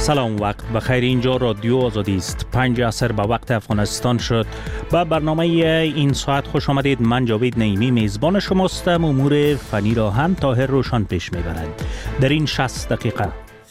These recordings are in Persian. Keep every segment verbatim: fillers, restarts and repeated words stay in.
سلام، وقت بخیر. اینجا رادیو آزادی است. پنج عصر به وقت افغانستان شد. با برنامه این ساعت خوش آمدید. من جاوید نعیمی میزبان شماستم. امور فنی را هم طاهر روشن پیش میبرد. در این شصت دقیقه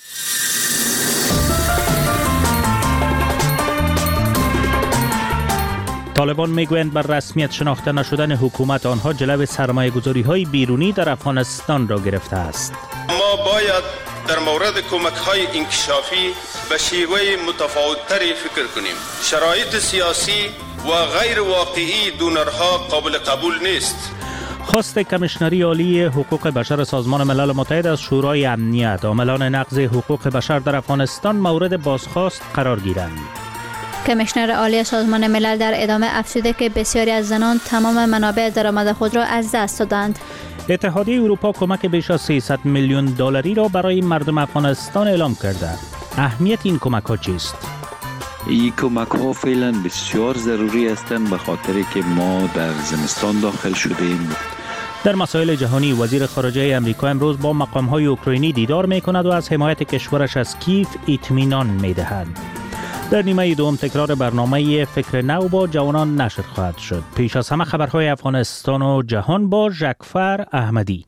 طالبان میگویند بر رسمیت شناخته نشدن حکومت آنها جلو سرمایه گذاری های بیرونی در افغانستان را گرفته است. ما باید در مورد کمک های انکشافی به شیوه متفاوت‌تری فکر کنیم. شرایط سیاسی و غیر واقعی دونرها قابل قبول نیست. خواست کمیشنری عالی حقوق بشر سازمان ملل متحد از شورای امنیت عاملان نقض حقوق بشر در افغانستان مورد بازخواست قرار گیرند. کمیشنر عالی سازمان ملل در ادامه افزوده که بسیاری از زنان تمام منابع درآمد خود را از دست دادند. اتحادیه اروپا کمک بیش از سیصد میلیون دلاری را برای مردم افغانستان اعلام کرده. اهمیت این کمک ها چیست؟ این کمک ها فعلا بسیار ضروری هستند به خاطر که ما در زمستان داخل شدیم. در مسائل جهانی وزیر خارجه امریکا امروز با مقام های اوکراینی دیدار می کند و از حمایت کشورش از کیف اطمینان می دهد. در نیمه دوم تکرار برنامه فکر نو با جوانان نشر خواهد شد. پیش از همه خبرهای افغانستان و جهان با ژکفر احمدی.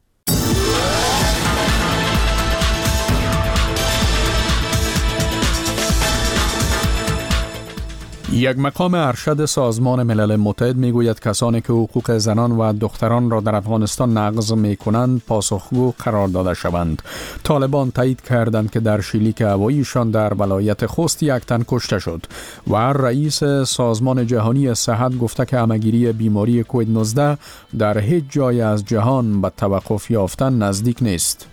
یک مقام ارشد سازمان ملل متحد میگوید کسانی که حقوق زنان و دختران را در افغانستان نقض میکنند پاسخگو قرار داده شوند. طالبان تایید کردند که در شلیک هواییشان در ولایت خوست یک تن کشته شد و رئیس سازمان جهانی صحت گفته که همه‌گیری بیماری کووید نوزده در هیچ جای از جهان به توقف یافتن نزدیک نیست.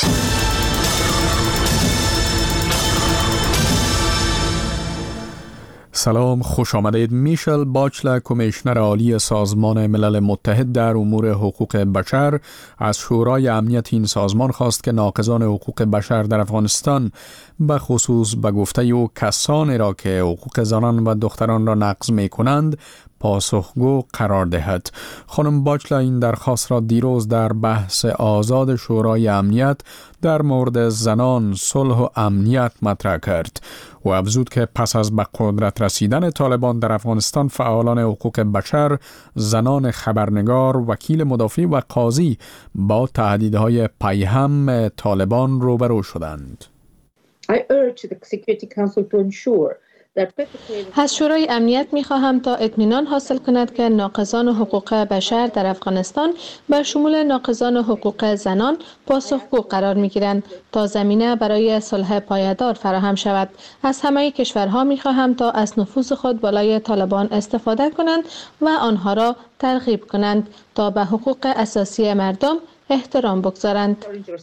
سلام، خوش آمدید. میشل باچلر کمیشنر عالی سازمان ملل متحد در امور حقوق بشر از شورای امنیت این سازمان خواست که ناقضان حقوق بشر در افغانستان به خصوص به گفته او کسانی را که حقوق زنان و دختران را نقض می کنند پاسخگو قرار دهد. خانم باچلر این درخواست را دیروز در بحث آزاد شورای امنیت در مورد زنان، صلح و امنیت مطرح کرد و افزود که پس از به قدرت رسیدن طالبان در افغانستان فعالان حقوق بشر، زنان خبرنگار، وکیل مدافع و قاضی با تهدیدهای پیهم طالبان روبرو شدند. I urge the Security Council to ensure از شورای امنیت می خواهم تا اطمینان حاصل کند که ناقضان حقوق بشر در افغانستان به شمول ناقضان حقوق زنان پاسخگو قرار می گیرند تا زمینه برای صلح پایدار فراهم شود. از همه کشورها می خواهم تا از نفوذ خود بالای طالبان استفاده کنند و آنها را ترغیب کنند تا به حقوق اساسی مردم احترام بگذارند.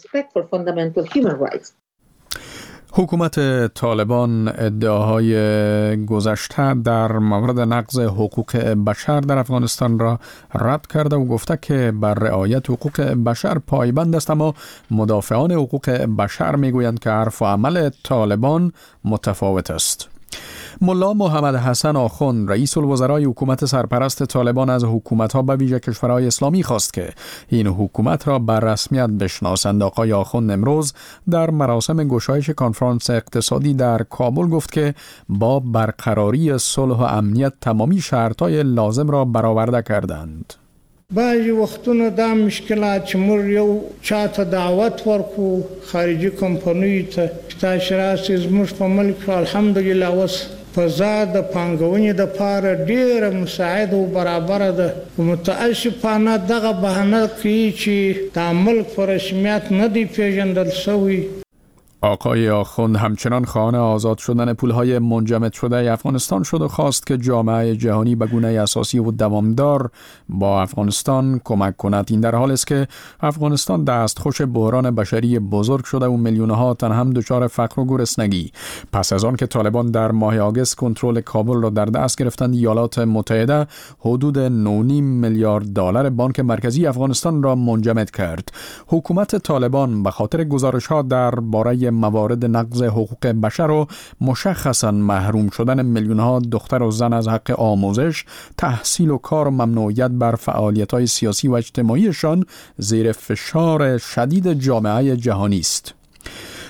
حکومت طالبان ادعاهای گذشته در مورد نقض حقوق بشر در افغانستان را رد کرده و گفته که بر رعایت حقوق بشر پایبند است، اما مدافعان حقوق بشر میگویند که حرف و عمل طالبان متفاوت است. ملا محمد حسن آخوند رئیس الوزرای حکومت سرپرست طالبان از حکومت‌ها به ویژه کشورهای اسلامی خواست که این حکومت را بر رسمیت بشناسند. آقای آخوند امروز در مراسم گشایش کنفرانس اقتصادی در کابل گفت که با برقراری صلح و امنیت تمامی شرط‌های لازم را برآورده کردند. بعضی وختونه دا مشکلات چې موږ یو چاته دعوت ورکو خارجي کمپنیو ته تاسو راسئ زموږ په ملک الحمدلله اوس فضا د پانګونې د پاره ډیره مساعد او برابر ده. متاسفانه دغه بهانه کوي چې د ملک په رسمیت نه دی پیژندل شوی. آقای آخوند همچنان خواهان آزاد شدن پولهای منجمد شده افغانستان شد و خواست که جامعه جهانی به گونه اساسی و دوامدار با افغانستان کمک کند. این در حال است که افغانستان دستخوش بحران بشری بزرگ شده و میلیون‌ها تن هم دچار فقر و گرسنگی. پس از آن که طالبان در ماه آگوست کنترل کابل را در دست گرفتند، ایالات متحده حدود نه و نیم میلیارد دلار بانک مرکزی افغانستان را منجمد کرد. حکومت طالبان به خاطر گزارش‌ها درباره موارد نقض حقوق بشر و مشخصاً محروم شدن میلیون‌ها دختر و زن از حق آموزش، تحصیل و کار و ممنوعیت بر فعالیت‌های سیاسی و اجتماعیشان زیر فشار شدید جامعه جهانی است.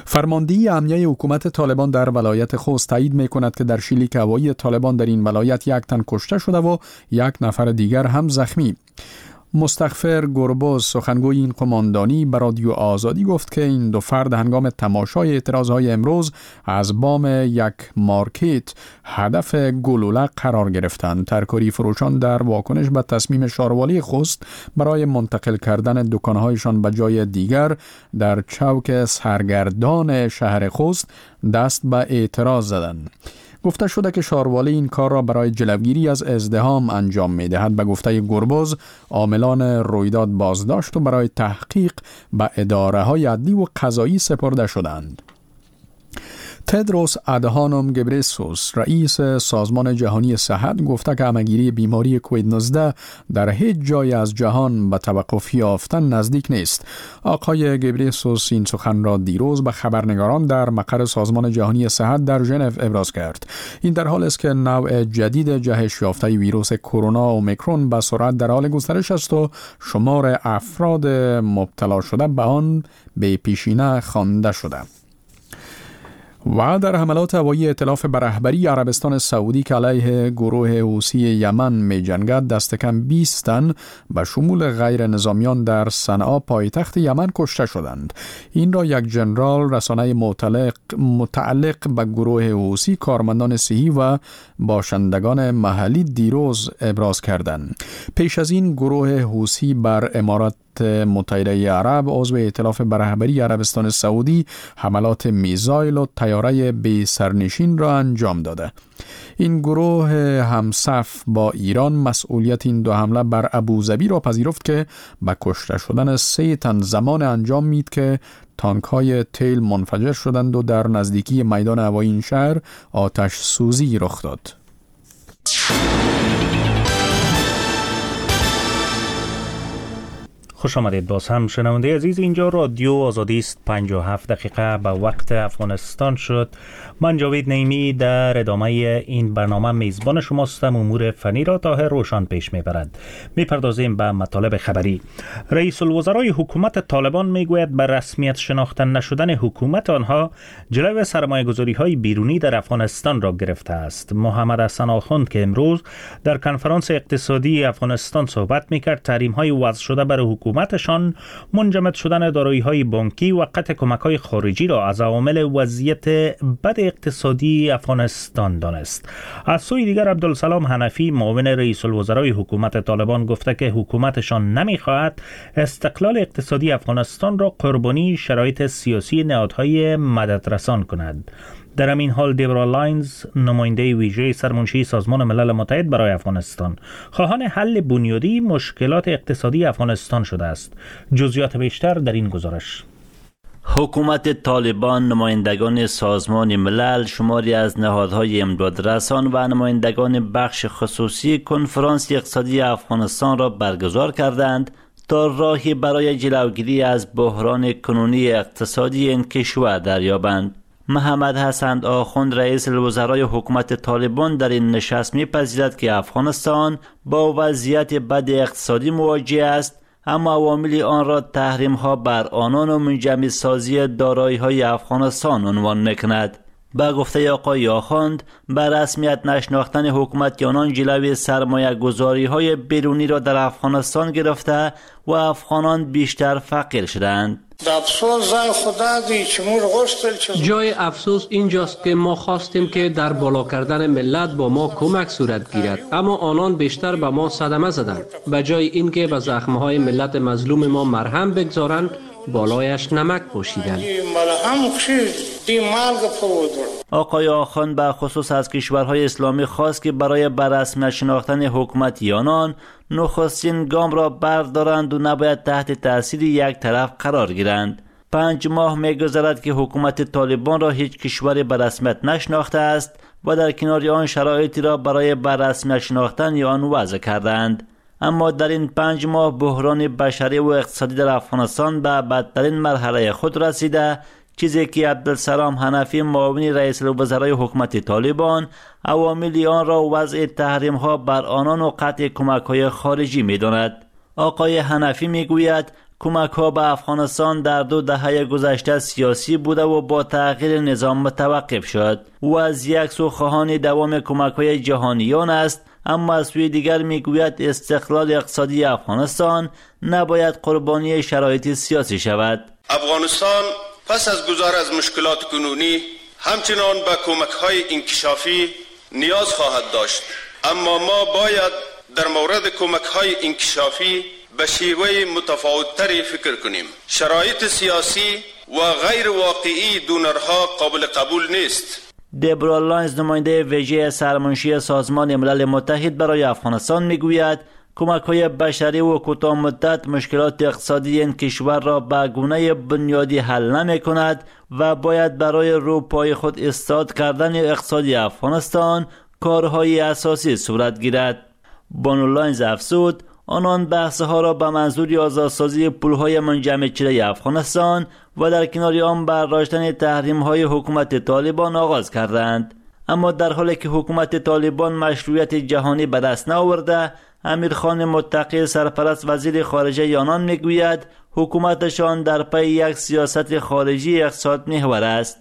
فرماندهی امنیه حکومت طالبان در ولایت خوست تایید می کند که در شلیک هوایی طالبان در این ولایت یک تن کشته شده و یک نفر دیگر هم زخمی. مستغفر گربز سخنگوی این قماندانی به رادیو آزادی گفت که این دو فرد هنگام تماشای اعتراضهای امروز از بام یک مارکت هدف گلوله قرار گرفتند. ترکاری فروشان در واکنش به تصمیم شاروالی خوست برای منتقل کردن دکانهایشان به جای دیگر در چوک سرگردان شهر خوست دست به اعتراض زدند. گفته شده که شاروالی این کار را برای جلوگیری از ازدحام انجام می دهد. به گفته گربز عاملان رویداد بازداشت و برای تحقیق به اداره های عدلی و قضایی سپرده شدند. تدروس ادهانوم گبریسوس رئیس سازمان جهانی صحت گفته که همه‌گیری بیماری کووید نوزده در هیچ جای از جهان به توقف یافتن نزدیک نیست. آقای گبریسوس این سخن را دیروز به خبرنگاران در مقر سازمان جهانی صحت در ژنو ابراز کرد. این در حالی است که نوع جدید جهش یافته ویروس کرونا اومیکرون به سرعت در حال گسترش است و شمار افراد مبتلا شده به آن به پیشینه خوانده شده. و در حملات هوایی ائتلاف به رهبری عربستان سعودی که علیه گروه حوثی یمن می جنگد دست کم بیست تن به شمول غیر نظامیان در صنعا پایتخت یمن کشته شدند. این را یک ژنرال رسانه متعلق, متعلق به گروه حوثی کارمندان صحی و باشندگان محلی دیروز ابراز کردند. پیش از این گروه حوثی بر امارات متحده عرب عضو ائتلاف به رهبری عربستان سعودی حملات میزایل و طیاره بی سرنشین را انجام داده. این گروه همصف با ایران مسئولیت این دو حمله بر ابوظبی را پذیرفت که به کشته شدن سه تن زمان انجام مید که تانک های تیل منفجر شدند و در نزدیکی میدان هوایی این شهر آتش سوزی رخ داد. خوش آمدید باز هم شنونده عزیز. اینجا رادیو آزادی است. پنجاه و هفت دقیقه به وقت افغانستان شد. من جاوید نعیمی در ادامه این برنامه میزبان شماستم. امور فنی را طاهر روشن پیش میبرد. میپردازیم به مطالب خبری. رئیس الوزرای حکومت طالبان میگوید به رسمیت شناخته نشدن حکومت آنها جلوی سرمایه‌گذاری های بیرونی در افغانستان را گرفته است. محمد حسن آخوند که امروز در کنفرانس اقتصادی افغانستان صحبت میکرد تحریم های وضع شده بر حکومتشان منجمد شدن دارایی‌های بانکی و قطع کمک‌های خارجی را از عوامل وضعیت بد اقتصادی افغانستان دانست. از سوی دیگر عبدالسلام حنفی معاون رئیس الوزرای حکومت طالبان گفته که حکومتشان نمی‌خواهد استقلال اقتصادی افغانستان را قربانی شرایط سیاسی نهادهای مددرسان کند. در همین حال دیبرا لاینز نماینده ویژه سرمنشی سازمان ملل متحد برای افغانستان خواهان حل بنیادی مشکلات اقتصادی افغانستان شده است. جزئیات بیشتر در این گزارش. حکومت طالبان نمایندگان سازمان ملل، شماری از نهادهای امدادرسان و نمایندگان بخش خصوصی کنفرانس اقتصادی افغانستان را برگزار کردند تا راهی برای جلوگیری از بحران کنونی اقتصادی این کشور دریابند. محمد حسن آخوند رئیس الوزرای حکومت طالبان در این نشست می‌پذیرد که افغانستان با وضعیت بد اقتصادی مواجه است، اما عوامل آن را تحریم‌ها بر آنان و منجمد سازی دارایی‌های افغانستان عنوان می‌کند. با گفته آقای آخوند به رسمیت نشناختن حکومت آنان جلوی سرمایه گذاری های بیرونی را در افغانستان گرفته و افغانان بیشتر فقیر شدند. جای افسوس اینجاست که ما خواستیم که در بالا کردن ملت با ما کمک صورت گیرد، اما آنان بیشتر به ما صدمه زدند. به جای اینکه به زخمهای ملت مظلوم ما مرهم بگذارند، بالایش نمک پوشیدند. آقای آخوند به خصوص از کشورهای اسلامی خواست که برای بررسمی شناختن حکومت آنان نخستین گام را بردارند و نباید تحت تاثیر یک طرف قرار گیرند. پنج ماه می‌گذرد که حکومت طالبان را هیچ کشوری به رسمیت نشناخته است و در کنار آن شرایطی را برای بررسمی شناختن آن وضع کردند. اما در این پنج ماه بحران بشری و اقتصادی در افغانستان به بدترین مرحله خود رسیده، چیزی که عبدالسلام حنفی معاون رئیس الوزرای حکومت طالبان عوامل آن را وضع تحریم‌ها بر آنان و قطع کمک‌های خارجی می‌داند. آقای حنفی می‌گوید کمک ها به افغانستان در دو دهه گذشته سیاسی بوده و با تغییر نظام متوقف شد. او از یک سو خواهان دوام کمک های جهانیان است، اما از سوی دیگر میگوید استقلال اقتصادی افغانستان نباید قربانی شرایط سیاسی شود. افغانستان پس از گذر از مشکلات کنونی همچنان به کمک های انکشافی نیاز خواهد داشت، اما ما باید در مورد کمک های انکشافی به شیوه متفاوت‌تری فکر کنیم. شرایط سیاسی و غیر واقعی دونرها قابل قبول نیست. دبرا لاینز نماینده ویژه سرمنشی سازمان ملل متحد برای افغانستان میگوید کمک‌های بشری و کوتاه مدت مشکلات اقتصادی این کشور را به گونه بنیادی حل نمی‌کند و باید برای روپای خود استاد کردن اقتصادی افغانستان کارهای اساسی صورت گیرد. بانو لاینز افزود آنان بحث‌ها را به منظور آزادسازی پول‌های منجمد شده افغانستان و در کنار آن برداشتن تحریم‌های حکومت طالبان آغاز کردند. اما در حالی که حکومت طالبان مشروعیت جهانی به دست نآورده، امیرخان متقی سرپرست وزیر خارجه آنان میگوید حکومتشان در پی یک سیاست خارجی اقتصاد محور است.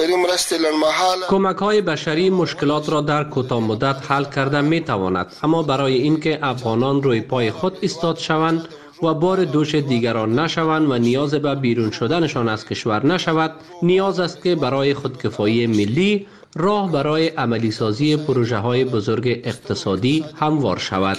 کمک های بشری مشکلات را در کوتاه مدت حل کرده می تواند، اما برای اینکه افغانان روی پای خود ایستاد شوند و بار دوش دیگران نشوند و نیاز به بیرون شدنشان از کشور نشود، نیاز است که برای خودکفایی ملی راه برای عملی سازی پروژه های بزرگ اقتصادی هموار شود.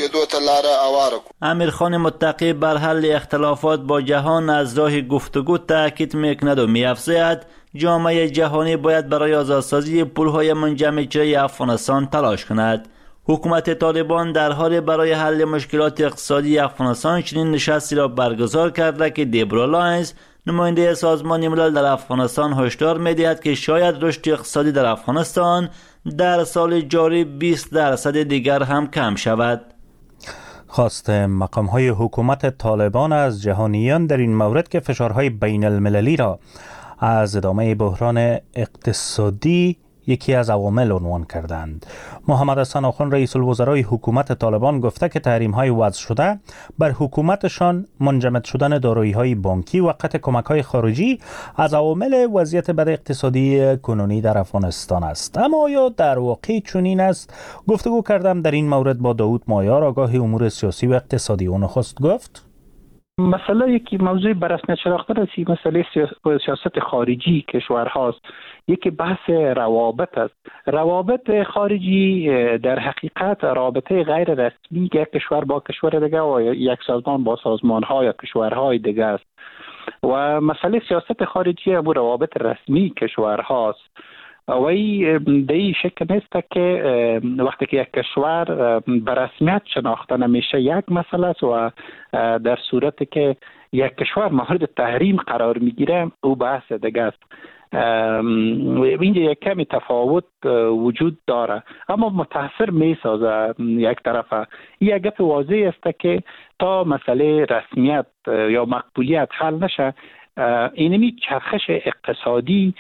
امیرخان متقی بر حل اختلافات با جهان از راه گفتگو تاکید میکند و می‌افزاید جامعه جهانی باید برای آزادسازی پول‌های منجمد شده افغانستان تلاش کند. حکومت طالبان در حال برای حل مشکلات اقتصادی افغانستان چنین نشستی را برگزار کرده که دبرا لاینز نماینده سازمان ملل در افغانستان هشدار می‌دهد که شاید رشد اقتصادی در افغانستان در سال جاری بیست درصد دیگر هم کم شود. خواست مقام‌های حکومت طالبان از جهانیان در این مورد که فشارهای بین المللی را از ادامه بحران اقتصادی یکی از عوامل عنوان کردند. محمد حسن آخوند رئیس الوزرای حکومت طالبان گفته که تحریم‌های وضع شده بر حکومتشان منجمد شدن دارایی‌های بانکی و قطع کمک‌های خارجی از عوامل وضعیت بد اقتصادی کنونی در افغانستان است. اما آیا در واقع چنین است؟ گفتگو کردم در این مورد با داود مایار، آگاه امور سیاسی و اقتصادی. او نخست گفت مسئله یکی موضوع بررسی شناخته رسی مسئله سیاست خارجی کشور هاست. یکی بحث روابط است. روابط خارجی در حقیقت رابطه غیر رسمی یک کشور با کشور دیگه و یک سازمان با سازمان ها یا کشورهای دیگه است و مسئله سیاست خارجی هم روابط رسمی کشور هاست. و این به این شکل نیست که وقتی که یک کشور به رسمیت شناخته نمیشه یک مسئله است و در صورتی که یک کشور مورد تحریم قرار میگیره او بحث دیگه است. اینجا یک کمی تفاوت وجود داره اما متاثر میسازه یک طرفه. این یک گپ واضح است که تا مسئله رسمیت یا مقبولیت حل نشه اینمی چرخش اقتصادی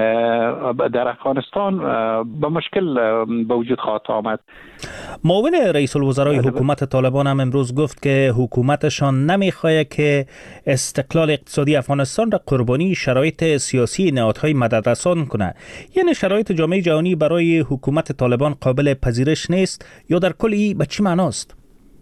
در افغانستان به مشکل به وجود خواهد آمد. معاون رئیس الوزرای حکومت طالبان هم امروز گفت که حکومتشان نمیخواهد که استقلال اقتصادی افغانستان را قربانی شرایط سیاسی نهادهای مددرسان کنه. یعنی شرایط جامعه جهانی برای حکومت طالبان قابل پذیرش نیست یا در کل به چی معناست؟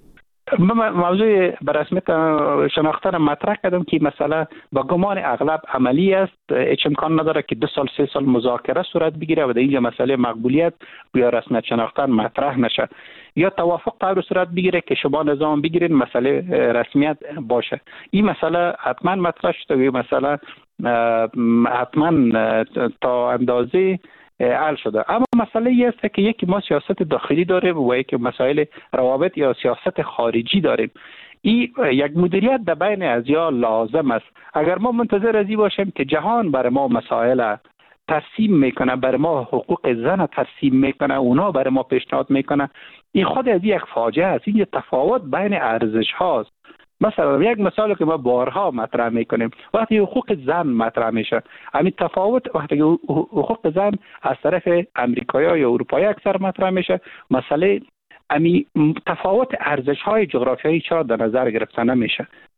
موضوع به رسمیت شناخته را مطرح کردم که مثلا با گمان اغلب عملی است، هیچ امکان نداره که دو سال سه سال مذاکره صورت بگیره و در اینجا مسئله مقبولیت یا رسمیت شناختن مطرح نشه یا توافق طور صورت بگیره که شما نظام بگیرین مسئله رسمیت باشه. این مسئله حتما مطرح شده و مسئله حتما تا اندازه حل شده. اما مسئله ای است که یکی ما سیاست داخلی داریم و یکی مسائل روابط یا سیاست خارجی داریم. این یک مدیریت در بین ازیا لازم است. اگر ما منتظر ازی باشیم که جهان برای ما مسائل ترسیم میکنه، برای ما حقوق زن ترسیم میکنه، اونا برای ما پیشنهاد میکنه، این خود از یک فاجعه است. این تفاوت بین ارزش هاست. مثلا یک مثال که ما بارها مطرح میکنیم وقتی حقوق زن مطرح میشه، همین تفاوت وقتی حقوق زن از طرف امریکایی یا اروپایی اکثر مطرح میشه، مسئله همین تفاوت ارزش های جغرافیایی چرا در نظر گرفته نمیشه؟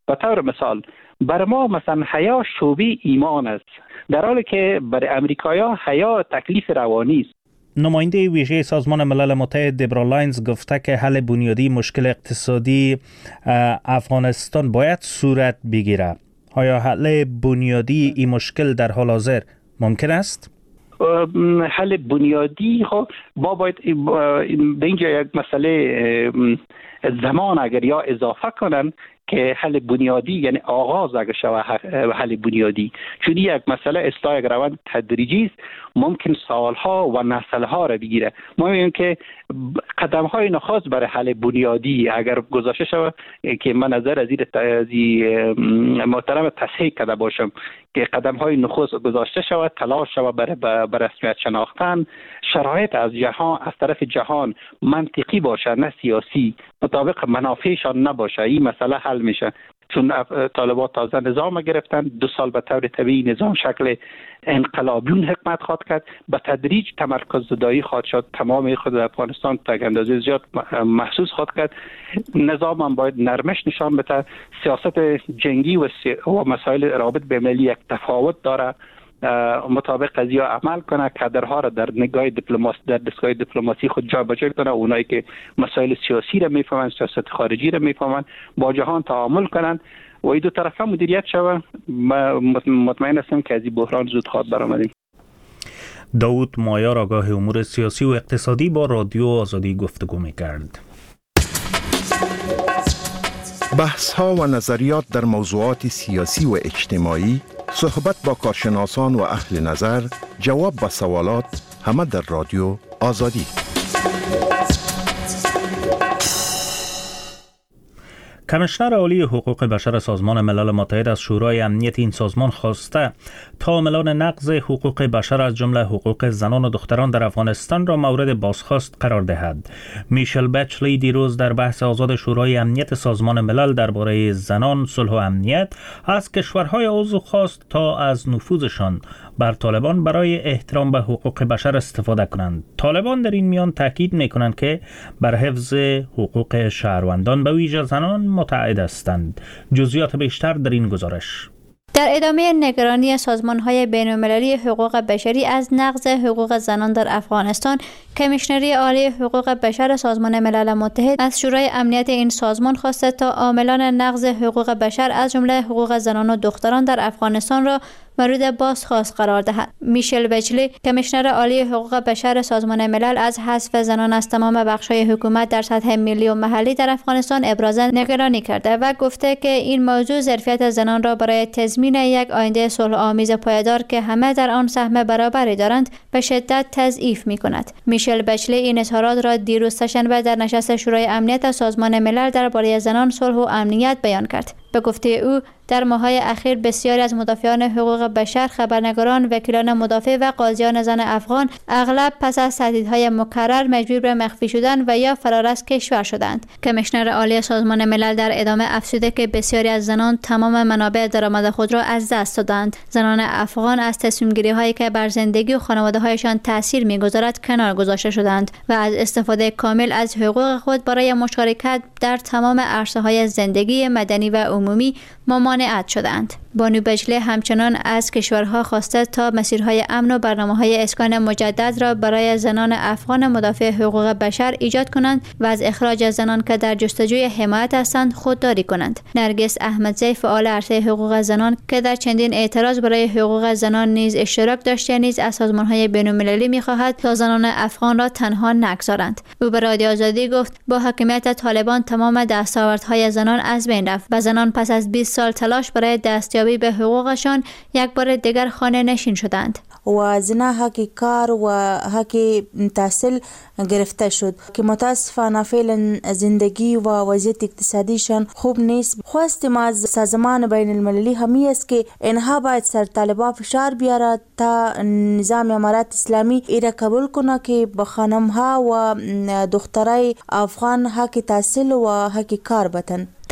به طور مثال بر ما مثلا حیا شعبه ایمان است، در حالی که بر امریکایی‌ها حیا تکلیف روانی است. نماینده ویژه سازمان ملل متحد دبرا لاینز گفته که حل بنیادی مشکل اقتصادی افغانستان باید صورت بگیره. آیا حل بنیادی این مشکل در حال حاضر ممکن است؟ حل بنیادی خب ما باید به اینجا یک مسئله زمان اگر یا اضافه کنن که حل بنیادی یعنی آغاز اگر شوه حل بنیادی، چون یک مسئله اصلاح یک روند تدریجی است، ممکن سالها و نسلها را بگیره. ما میگیم که قدم های نخست برای حل بنیادی اگر گذاشته شود که من نظر از این محترم تصحیح کرده باشم که قدم های نخست گذاشته شود، تلاش شود برای بر رسمیت شناختن شرایط از جهان از طرف جهان منطقی باشه، نه سیاسی، مطابق منافعشان نباشه، این مسئله حل میشه. چون طالبان تازه نظام گرفتن، دو سال به طور طبیعی نظام شکل انقلابیون حکمت خواهد کرد، به تدریج تمرکز زدایی خواهد شد، تمام خود افغانستان تا اندازه زیاد محسوس خواهد کرد. نظام هم باید نرمش نشان بده، سیاست جنگی و, سی... و مسائل رابط بین‌المللی یک تفاوت داره، مطابق قضیه عمل کنه، کادرها را در نگاه دیپلماسی در دستگاه دیپلماسی خود جا به جا کنه، اونایی که مسائل سیاسی را میفهمن، سیاست خارجی را میفهمن، با جهان تعامل کنن و این دو طرفه مدیریت شوه. مطمئن هستم که از این بحران زود خواهد برآمدیم. داود مایار آگاه امور سیاسی و اقتصادی با رادیو آزادی گفتگو می‌کرد. بحث ها و نظریات در موضوعات سیاسی و اجتماعی، صحبت با کارشناسان و اهل نظر، جواب به سوالات، همه در رادیو آزادی. کمیشنر عالی حقوق بشر سازمان ملل متحد از شورای امنیت این سازمان خواسته تا عاملان نقض حقوق بشر از جمله حقوق زنان و دختران در افغانستان را مورد بازخواست قرار دهد. میشل بچلی دیروز در بحث آزاد شورای امنیت سازمان ملل درباره زنان، صلح و امنیت از کشورهای عضو خواست تا از نفوذشان بر طالبان برای احترام به حقوق بشر استفاده کنند. طالبان در این میان تاکید میکنند که بر حفظ حقوق شهروندان به ویژه زنان متعهد هستند. جزئیات بیشتر در این گزارش. در ادامه نگرانی سازمان‌های بین‌المللی حقوق بشری از نقض حقوق زنان در افغانستان، کمیشنری عالی حقوق بشر سازمان ملل متحد از شورای امنیت این سازمان خواسته تا عاملان نقض حقوق بشر از جمله حقوق زنان و دختران در افغانستان را مورد بازخواست قرار دهد. میشل بچلی، کمیشنر عالی حقوق بشر سازمان ملل، از حذف زنان از تمام بخش‌های حکومت در سطح ملی و محلی در افغانستان ابراز نگرانی کرده و گفته که این موضوع ظرفیت زنان را برای تضمین یک آینده صلح آمیز پایدار که همه در آن سهم برابری دارند به شدت تضعیف می‌کند. میشل بچلی این اظهارات را دیروز سه‌شنبه در نشست شورای امنیت سازمان ملل درباره زنان، صلح و امنیت بیان کرد. به گفته او، در ماه‌های اخیر بسیاری از مدافعان حقوق بشر، خبرنگاران، وکیلان مدافع و قاضیان زن افغان اغلب پس از تهدیدهای مکرر مجبور به مخفی شدن و یا فرار از کشور شدند. کمیشنر عالی سازمان ملل در ادامه افزوده که بسیاری از زنان تمام منابع درآمد خود را از دست دادند. زنان افغان از تصمیم‌گیری‌هایی که بر زندگی و خانواده‌هایشان تأثیر می‌گذارد کنار گذاشته شدند و از استفاده کامل از حقوق خود برای مشارکت در تمام عرصه‌های زندگی مدنی و عمومی ممانعت شدند. بانو بچلی همچنان از کشورها خواسته تا مسیرهای امن و برنامه‌های اسکان مجدد را برای زنان افغان مدافع حقوق بشر ایجاد کنند و از اخراج زنان که در جستجوی حمایت هستند خودداری کنند. نرگس احمدزی، فعال عرصه حقوق زنان که در چندین اعتراض برای حقوق زنان نیز اشتراک داشته، نیز از سازمان‌های بین‌المللی می‌خواهد تا زنان افغان را تنها نگذارند. او به رادیو آزادی گفت با حاکمیت طالبان تمام دستاوردهای زنان از بین رفت و زنان پس از بیست سال تلاش برای دستیابی به حقوقشان یک بار دیگر خانه نشین شدند. و زنا حق کار و حق تحصیل گرفته شد که متاسفانه فعلا زندگی و وضعیت اقتصادیشان خوب نیست. خواستیم از سازمان بین المللی همی است که اینها باید سر طالبان فشار بیارد تا نظام امارات اسلامی ایره قبول کنه که به خانم ها و دخترای افغان حق تحصیل و حق کار بتن.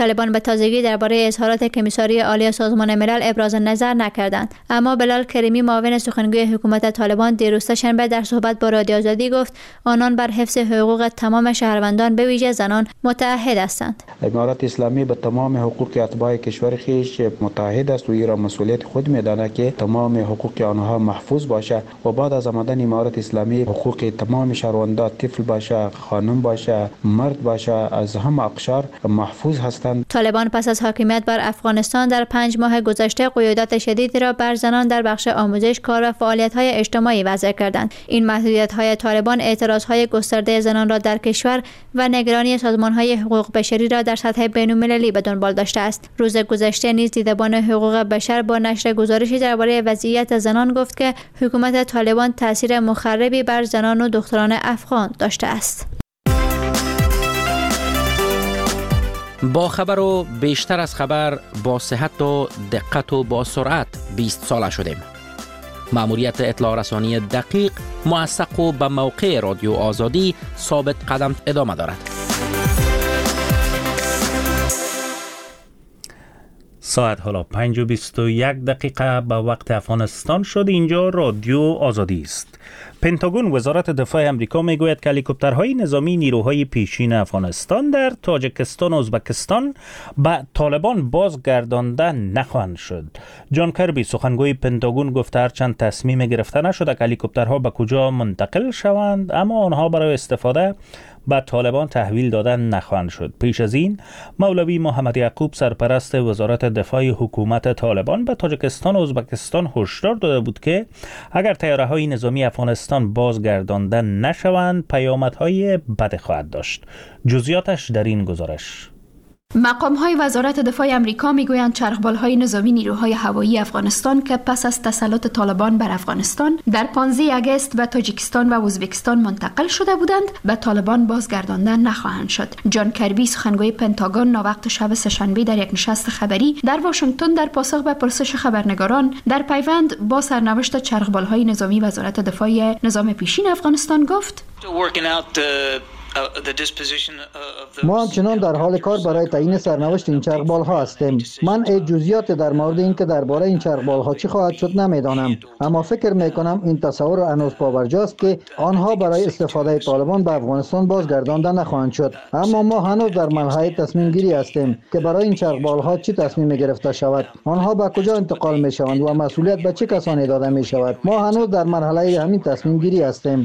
طالبان به تازگی درباره اظهارات کمیساری عالی سازمان ملل ابراز نظر نکردند، اما بلال کریمی معاون سخنگوی حکومت طالبان دیروز سه‌شنبه در صحبت با رادیو آزادی گفت آنان بر حفظ حقوق تمام شهروندان به ویژه زنان متعهد هستند. امارات اسلامی به تمام حقوق اتباع کشور خویش متعهد است و این را مسئولیت خود می‌داند که تمام حقوق آنها محفوظ باشه و بعد از آمدن امارات اسلامی حقوق تمام شهروندان، طفل باشه، خانم باشه، مرد باشه، از همه اقشار محفوظ هستند. طالبان پس از حاکمیت بر افغانستان در پنج ماه گذشته قیودات شدیدی را بر زنان در بخش آموزش، کار و فعالیت‌های اجتماعی وضع کردند. این محدودیت‌های طالبان اعتراض‌های گسترده زنان را در کشور و نگرانی سازمان‌های حقوق بشری را در سطح بین‌المللی به دنبال داشته است. روز گذشته نیز دیدبان حقوق بشر با نشر گزارشی درباره وضعیت زنان گفت که حکومت طالبان تاثیر مخربی بر زنان و دختران افغان داشته است. با خبر و بیشتر از خبر، با صحت و دقت و با سرعت بیست ساله شدیم. مأموریت اطلاع رسانی دقیق، موثق و به موقع رادیو آزادی ثابت قدم ادامه دارد. ساعت حالا پنج و بیست و یک دقیقه به وقت افغانستان شد. اینجا رادیو آزادی است. پنتاگون وزارت دفاع امریکا میگوید که هلیکوپترهای نظامی نیروهای پیشین افغانستان در تاجیکستان و ازبکستان به طالبان بازگردانده نخواهند شد. جان کربی سخنگوی پنتاگون گفته هرچند تصمیم گرفته نشده که هلیکوپترها به کجا منتقل شوند، اما آنها برای استفاده به طالبان تحویل دادن نخواهند شد. پیش از این مولوی محمد یعقوب سرپرست وزارت دفاع حکومت طالبان به تاجیکستان و ازبکستان هشدار داده بود که اگر طیاره‌های نظامی افغانستان بازگردانده نشوند پیامدهای بد خواهد داشت. جزئیاتش در این گزارش. مقام‌های وزارت دفاع آمریکا میگویند چرخبال‌های نظامی نیروهای هوایی افغانستان که پس از تسلط طالبان بر افغانستان در پانزده آگوست به تاجیکستان و ازبکستان منتقل شده بودند به طالبان بازگردانده نخواهند شد. جان کربی سخنگوی پنتاگون ناوقت شب سه‌شنبه در یک نشست خبری در واشنگتن در پاسخ به پرسش خبرنگاران در پیوند با سرنوشت چرخبال‌های نظامی وزارت دفاع نظام پیشین افغانستان گفت: ما همچنان در حال کار برای تعیین سرنوشت این چرخبال ها هستیم. من ای جزئیات در مورد اینکه درباره این چرخبال ها چی خواهد شد نمیدانم، اما فکر میکنم این تصور هنوز پابرجاست که آنها برای استفاده طالبان به افغانستان بازگردانده نخواهند شد. اما ما هنوز در مرحله تصمیم گیری هستیم که برای این چرخبال ها چی تصمیم گرفته شود، آنها به کجا انتقال می شوند و مسئولیت به چه کسانی داده می شود. ما هنوز در مرحله همین تصمیم گیری هستیم.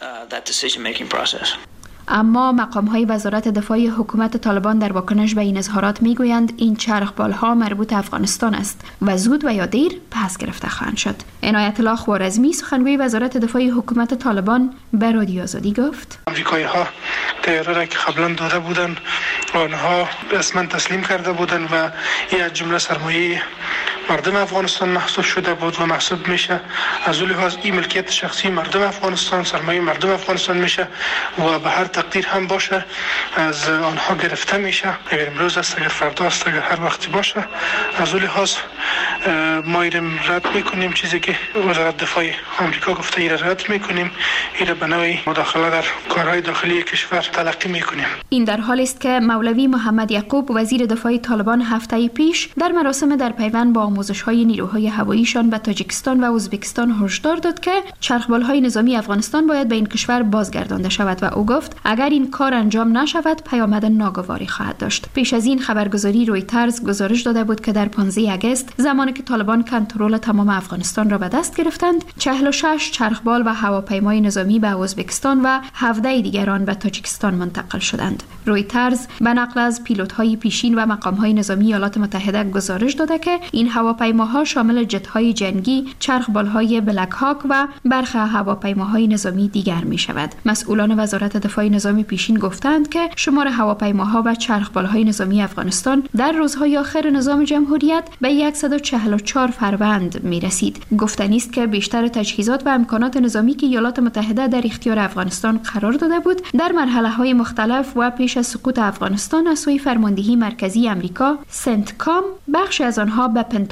اما مقام‌های وزارت دفاع حکومت طالبان در واکنش به این اظهارات میگویند این چرخبال‌ها مربوط افغانستان است و زود و یا دیر پس گرفته خواهند شد. عنایت الله خوارزمی سخنگوی وزارت دفاع حکومت طالبان به رادیو آزادی گفت: آمریکایی‌ها طیاره را که قبلا داده بودند آنها رسما تسلیم کرده بودند و این از جمله سرمایه مردم افغانستان محسوب شده بود و محسوب میشه. از اون لحاظ این ملکیت شخصی مردم افغانستان، سرمایه مردم افغانستان میشه و به هر تقدیر هم باشه از آنها گرفته میشه. اگر امروز است، اگر فردا است، اگر هر وقتی باشه. از اون لحاظ ما ایرم رد میکنیم چیزی که وزارت دفاع آمریکا گفته ایره رد میکنیم، ایره به نوعی مداخله در کارهای داخلی کشور تلقی میکنیم. این در حالی است که مولوی محمد یعقوب وزیر دفاع طالبان هفته پیش در مراسم در پیوند با آموزش‌های نیروهای هواییشان به تاجیکستان و ازبکستان هشدار داد که چرخبال‌های نظامی افغانستان باید به این کشور بازگردانده شود و او گفت اگر این کار انجام نشود پیامد ناگواری خواهد داشت. پیش از این خبرگزاری رویترز گزارش داده بود که در پانزده آگوست زمانی که طالبان کنترل تمام افغانستان را به دست گرفتند، چهل و شش چرخبال و هواپیمای نظامی به ازبکستان و هفده دیگران به تاجیکستان منتقل شدند. رویترز به نقل از پیلوت‌های پیشین و مقام‌های نظامی ایالات متحده گزارش داده که این هواپیماها شامل جت‌های جنگی، چرخبال‌های بلک هاک و برخی هواپیماهای نظامی دیگر می‌شود. مسئولان وزارت دفاع نظامی پیشین گفتند که شمار هواپیماها و چرخبال‌های نظامی افغانستان در روزهای آخر نظام جمهوریت به صد و چهل و چهار فروند می‌رسید. گفتنی است که بیشتر تجهیزات و امکانات نظامی که ایالات متحده در اختیار افغانستان قرار داده بود، در مرحله‌های مختلف و پیش از سقوط افغانستان از سوی فرماندهی مرکزی آمریکا سنتکام بخش از آنها به پنتاگون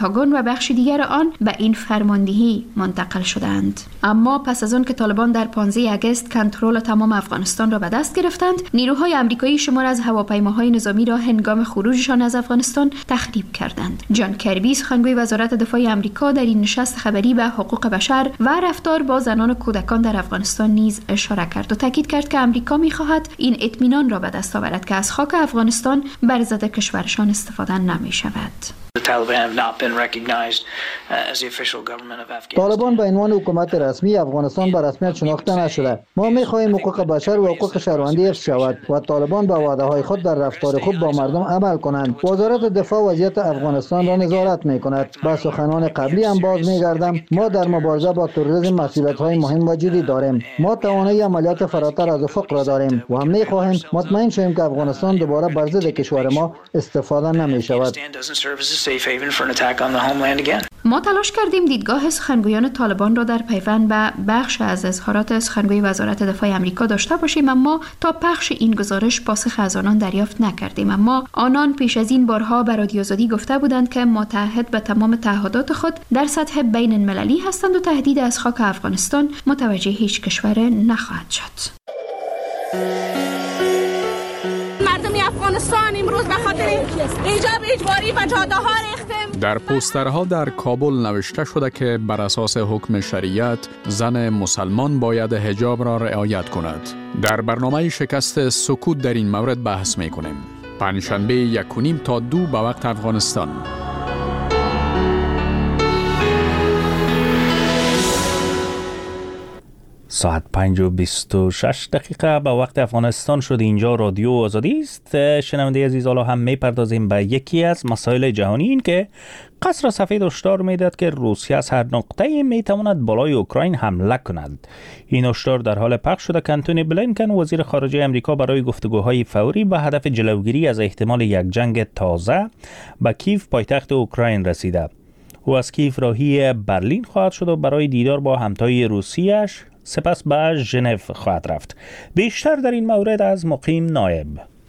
پنتاگون و بخش دیگر آن به این فرماندهی منتقل شدند. اما پس از آن که طالبان در پانزده آگوست کنترل تمام افغانستان را به دست گرفتند، نیروهای آمریکایی شمار از هواپیماهای نظامی را هنگام خروجشان از افغانستان تخریب کردند. جان کربی سخنگوی وزارت دفاع آمریکا در این نشست خبری به حقوق بشر و رفتار با زنان و کودکان در افغانستان نیز اشاره کرد و تاکید کرد که آمریکا می‌خواهد این اطمینان را به دست آورد که از خاک افغانستان بر ضد کشورشان استفاده نمی‌شود. طالبان به عنوان حکومت رسمی افغانستان به رسمیت شناخته نشده. ما می‌خواهیم حقوق بشر و حقوق شهروندی حفظ شود و طالبان به وعده‌های خود در رفتار خوب با مردم عمل کنند. وزارت دفاع وضعیت افغانستان را نظارت می‌کند. با سخنان قبلی هم باز می‌گردم، ما در مبارزه با تروریسم مسئولیت‌های مهم و جدی داریم. ما توانایی عملیات فراتر از افق را داریم و هم می‌خواهیم مطمئن شویم که افغانستان دوباره بر ضد کشور ما استفاده نمی‌شود. ما تلاش کردیم دیدگاه سخنگویان طالبان را در پیوند به بخش از اظهارات سخنگوی وزارت دفاع آمریکا داشته باشیم، اما تا پخش این گزارش پاسخ از آنان دریافت نکردیم. اما آنان پیش از این بارها به رادیو آزادی گفته بودند که متحد به تمام تعهدات خود در سطح بین المللی هستند و تهدید از خاک افغانستان متوجه هیچ کشور نخواهد شد. مردم افغانستان امروز به خاطر ایجاب اجباری و جاده ها ریختیم. در پوسترها در کابل نوشته شده که بر اساس حکم شریعت زن مسلمان باید حجاب را رعایت کند. در برنامه شکست سکوت در این مورد بحث می کنیم. پنجشنبه یک و نیم تا دو به وقت افغانستان. ساعت پنج و بیست و شش دقیقه به وقت افغانستان شد. اینجا رادیو آزادی است. شنونده عزیز، حالا هم میپردازیم به یکی از مسائل جهانی، این که قصر سفید هشدار میداد که روسیه از هر نقطه‌ای میتواند بالای اوکراین حمله کند. این هشدار در حال پخش شده که انتونی بلینکن وزیر خارجه آمریکا برای گفتگوهای فوری به هدف جلوگیری از احتمال یک جنگ تازه به کیف پایتخت اوکراین رسیده. او از کیف راهی برلین خواهد شد و برای دیدار با همتای روسیه‌اش سپس به ژنو خواهد رفت. بیشتر در این مورد از مقیم نایب.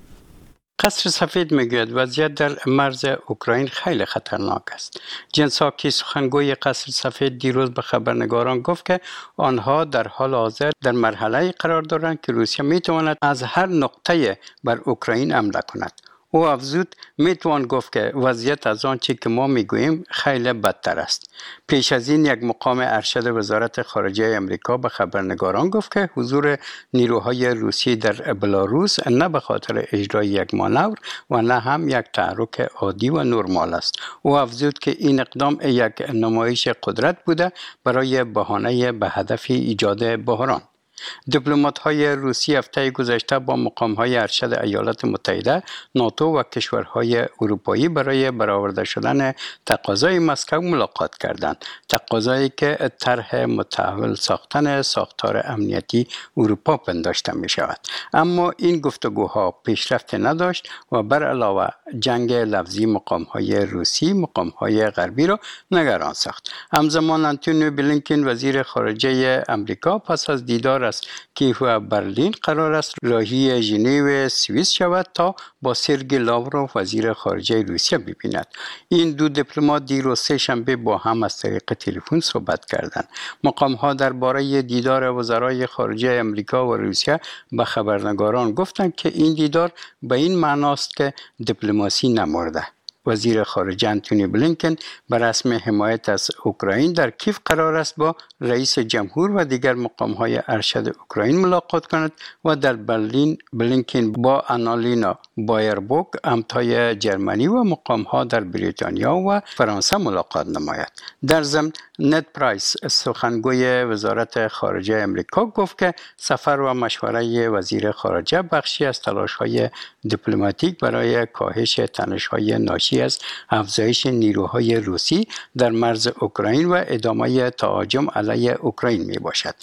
قصر سفید میگوید وضعیت در مرز اوکراین خیلی خطرناک است. جن ساکی سخنگوی قصر سفید دیروز به خبرنگاران گفت که آنها در حال حاضر در مرحله قرار دارند که روسیه میتواند از هر نقطه بر اوکراین حمله کند. او افزود میتوان گفت که وضعیت از آن چی که ما میگوییم خیلی بدتر است. پیش از این یک مقام ارشد وزارت خارجه آمریکا به خبرنگاران گفت که حضور نیروهای روسی در بلاروس نه به خاطر اجرای یک مانور و نه هم یک تحرک عادی و نرمال است. او افزود که این اقدام یک نمایش قدرت بوده برای بهانه به هدف ایجاد بحران. دیپلمات‌های روسی هفته گذشته با مقام‌های ارشد ایالات متحده، ناتو و کشورهای اروپایی برای برآورده شدن تقاضای مسکو ملاقات کردند. تقاضایی که طرح متحول ساختن ساختار امنیتی اروپا پنداشته می‌شود. اما این گفتگوها پیشرفت نداشت و بر علاوه جنگ لفظی مقام‌های روسی مقام‌های غربی را نگران ساخت. همزمان انتونی بلینکن وزیر خارجه آمریکا پس از دیدار است کیف و برلین قرار است راهی ژنو سوئیس شود تا با سرگئی لاوروف وزیر خارجه روسیه ببیند. این دو دیپلمات دیروز سه شنبه با هم از طریق تلفن صحبت کردند. مقام ها درباره دیدار وزرای خارجه آمریکا و روسیه به خبرنگاران گفتند که این دیدار به این معناست که دیپلماسی نمرده. وزیر خارجه انتونی بلینکن به رسم حمایت از اوکراین در کیف قرار است با رئیس جمهور و دیگر مقام‌های ارشد اوکراین ملاقات کند و در برلین بلینکن با آنالینا بایربوک همتای جرمنی و مقام‌ها در بریتانیا و فرانسه ملاقات نماید. در ضمن نت پرایس سخنگوی وزارت خارجه آمریکا گفت که سفر و مشوره وزیر خارجه بخشی از تلاش‌های دیپلماتیک برای کاهش تنش‌های ناشی از افزایش نیروهای روسی در مرز اوکراین و ادامه تهاجم علیه اوکراین می باشد.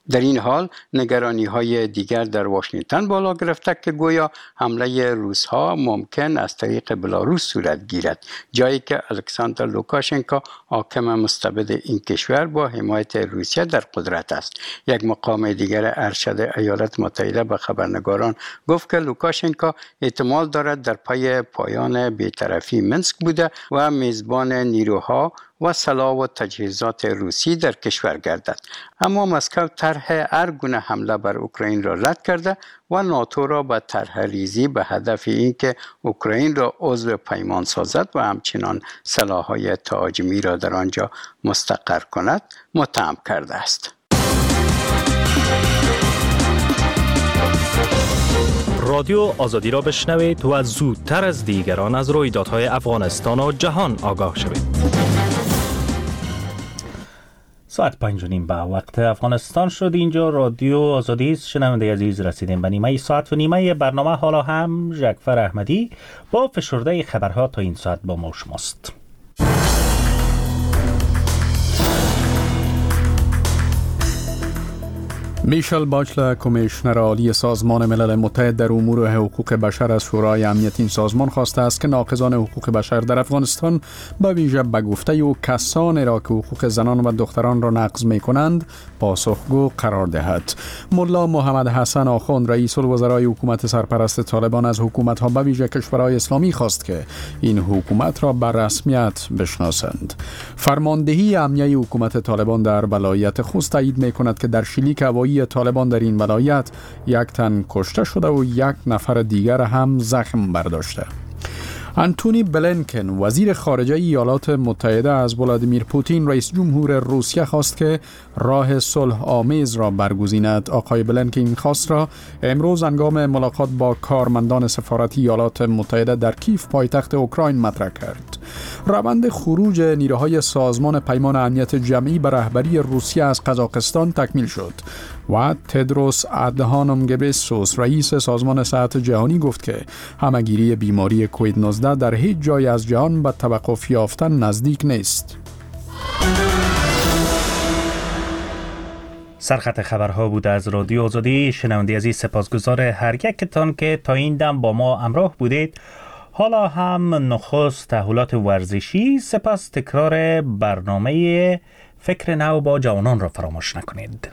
در این حال نگرانی های دیگر در واشنگتن بالا گرفته که گویا حمله روس‌ها ممکن از طریق بلاروس صورت گیرد، جایی که الکساندر لوکاشنکو حاکم مستبد این کشور با حمایت روسیه در قدرت است. یک مقام دیگر ارشد ایالات متحده به خبرنگاران گفت که لوکاشنکو احتمال دارد در پای پایان بی‌طرفی منسک بوده و میزبان نیروها و سلاح و تجهیزات روسی در کشور گردد. اما مسکو طرح هر گونه حمله بر اوکراین را رد کرده و ناتو را به طرح ریزی به هدف اینکه اوکراین را عضو پیمان سازد و همچنان سلاح‌های تهاجمی را در آنجا مستقر کند متهم کرده است. رادیو آزادی را بشنوید و زودتر از دیگران از رویدادهای افغانستان و جهان آگاه شوید. ساعت پنج و نیم به وقت افغانستان شد. اینجا رادیو آزادی است. شنونده عزیز، رسیدیم به نیمه ساعت و نیمه برنامه. حالا هم ژکفر احمدی با فشرده خبرها تا این ساعت با ما شماست. میشل باچلر، کمیشنر عالی سازمان ملل متحد در امور حقوق بشر، از شورای امنیت این سازمان خواسته است که ناقضان حقوق بشر در افغانستان به ویژه به گفته او کسانی را که حقوق زنان و دختران را نقض می کنند پاسخگو قرار دهد. ملا محمد حسن آخوند، رئیس الوزرای حکومت سرپرست طالبان، از حکومت ها به ویژه کشورهای اسلامی خواست که این حکومت را به رسمیت بشناسند. فرماندهی امنیه حکومت طالبان در ولایت خوست تایید می کند که در شلیک هوایی طالبان در این ولایت یک تن کشته شده و یک نفر دیگر هم زخم برداشته. آنتونی بلینکن، وزیر خارجه ایالات متحده، از ولادیمیر پوتین رئیس جمهور روسیه خواست که راه صلح آمیز را برگزیند. آقای بلینکن این خواست را امروز هنگام ملاقات با کارمندان سفارت ایالات متحده در کیف پایتخت اوکراین مطرح کرد. روند خروج نیروهای سازمان پیمان امنیت جمعی به رهبری روسیه از قزاقستان تکمیل شد و تدروس ادهانوم گبریسوس، رئیس سازمان صحت جهانی، گفت که همهگیری بیماری کووید نوزده در هیچ جای از جهان به توقف یافتن نزدیک نیست. سرخط خبرها بود از رادیو آزادی. شنونده عزیز، سپاسگزار هر یکتان که تا این دم با ما همراه بودید. حالا هم نخست تحولات ورزشی، سپس تکرار برنامه فکر نو با جوانان را فراموش نکنید.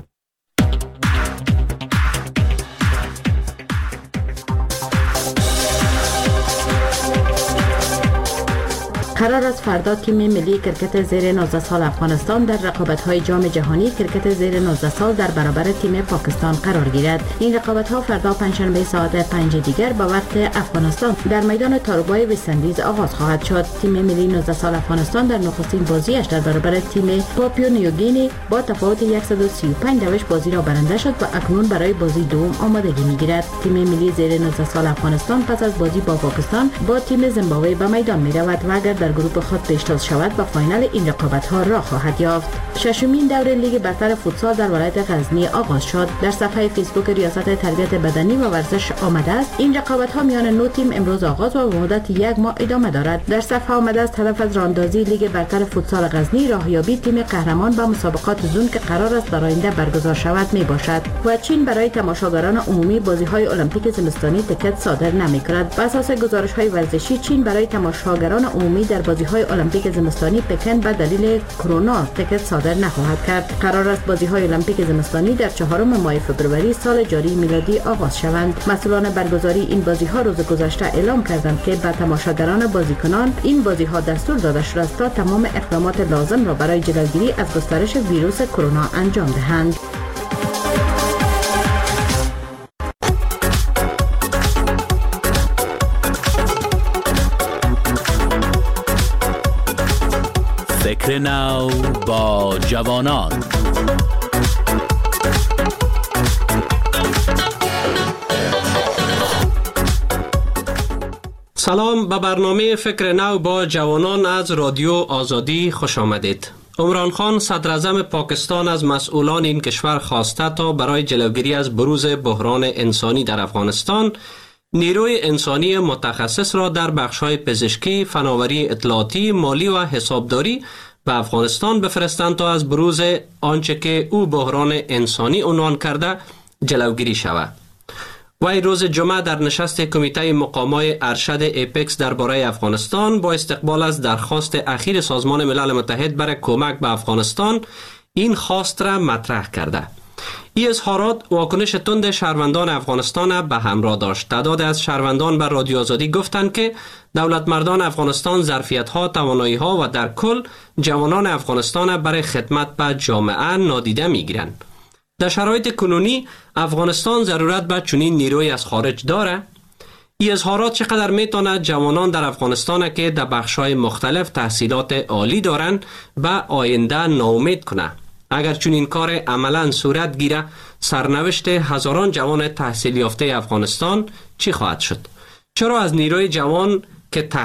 قرار است فردا تیم ملی کرکت زیر نوزده سال افغانستان در رقابت‌های جام جهانی کرکت زیر نوزده سال در برابر تیم پاکستان قرار گیرد. این رقابت‌ها فردا پنجشنبه ساعت پنج دیگر به وقت افغانستان در میدان تاروبای وست‌اندیز آغاز خواهد شد. تیم ملی نوزده سال افغانستان در نخستین بازیش در برابر تیم پاپیو نیوگینی با تفاوت صد و سی و پنج روش بازی را برنده شد و اکنون برای بازی دوم آمادگی می‌گیرد. تیم ملی زیر نوزده سال افغانستان پس از بازی با پاکستان با تیم زیمبابوه به میدان می‌رود و اگر در گروه خود پیشتاز شود به فاینال این رقابت‌ها راه خواهد یافت. ششمین دور لیگ برتر فوتسال در ولایت غزنی آغاز شد. در صفحه فیسبوک ریاست تربیت بدنی و ورزش آمده است این رقابت‌ها میان نو تیم امروز آغاز و به مدت یک ماه ادامه دارد. در صفحه آمده است هدف از راندازی لیگ برتر فوتسال غزنی راهیابی تیم قهرمان به مسابقات زون که قرار است در آینده برگزار شود میباشد و چین برای تماشاگران عمومی بازی‌های المپیک زمستانی تکت صادر نمی‌کند. بر اساس گزارش‌های ورزشی چین برای تماشاگران عمومی در بازی‌های المپیک زمستانی پکن به دلیل کرونا تکت صادر نخواهد کرد. قرار است بازی‌های المپیک زمستانی در چهارم ماه فوریه سال جاری میلادی آغاز شوند. مسئولان برگزاری این بازی‌ها روز گذشته اعلام کردند که به تماشاگران بازیکنان این بازی‌ها دستور داده شده است تا تمام اقدامات لازم را برای جلوگیری از گسترش ویروس کرونا انجام دهند. فکر نو با جوانان. سلام، به برنامه فکر نو با جوانان از رادیو آزادی خوش آمدید. عمران خان صدر اعظم پاکستان از مسئولان این کشور خواسته تا برای جلوگیری از بروز بحران انسانی در افغانستان نیروی انسانی متخصص را در بخش‌های پزشکی، فناوری اطلاعاتی، مالی و حسابداری به افغانستان بفرستند تا از بروز آنچه که او بحران انسانی عنوان کرده جلوگیری شود. وی روز جمعه در نشست کمیته مقامای ارشد اپکس درباره افغانستان با استقبال از درخواست اخیر سازمان ملل متحد برای کمک به افغانستان این خواست را مطرح کرده. این اظهارات واکنش تند شهروندان افغانستان به همراه داشت. تعداد از شهروندان به رادیو آزادی گفتند که دولت مردان افغانستان ظرفیت‌ها، توانایی‌ها و در کل جوانان افغانستان برای خدمت به جامعه نادیده می‌گیرند. در شرایط کنونی افغانستان ضرورت به چنین نیروی از خارج داره. این اظهارات چقدر میتونه جوانان در افغانستان که در بخش‌های مختلف تحصیلات عالی دارند به آینده ناامید کنه. اگر چون این کار عملاً صورت گیره، سرنوشت هزاران جوان تحصیل یافته افغانستان چی خواهد شد؟ چرا از نیروی جوان که